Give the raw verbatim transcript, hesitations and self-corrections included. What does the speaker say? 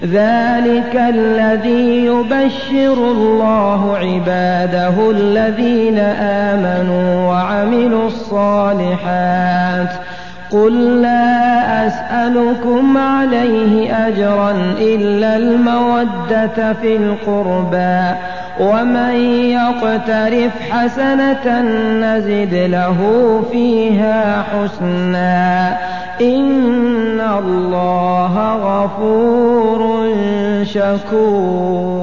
ذلك الذي يبشر الله عباده الذين آمنوا وعملوا الصالحات قل لا أسألكم عليه أجرا إلا المودة في القربى ومن يقترف حسنة نزد له فيها حسنا إن الله غفور شكور.